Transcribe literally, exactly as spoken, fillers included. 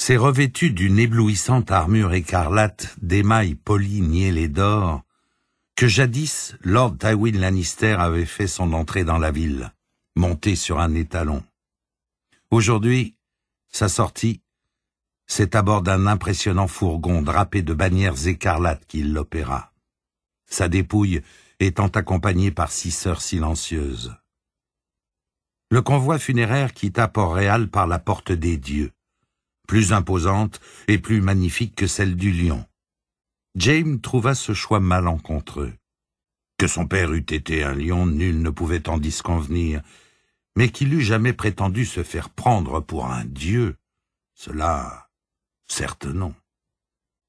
C'est revêtu d'une éblouissante armure écarlate d'émail poli niellé d'or que jadis Lord Tywin Lannister avait fait son entrée dans la ville, monté sur un étalon. Aujourd'hui, sa sortie, c'est à bord d'un impressionnant fourgon drapé de bannières écarlates qu'il l'opéra, sa dépouille étant accompagnée par six sœurs silencieuses. Le convoi funéraire quitta Port-Réal par la porte des dieux, plus imposante et plus magnifique que celle du lion. Jaime trouva ce choix malencontreux. Que son père eût été un lion, nul ne pouvait en disconvenir, mais qu'il eût jamais prétendu se faire prendre pour un dieu, cela, certes non.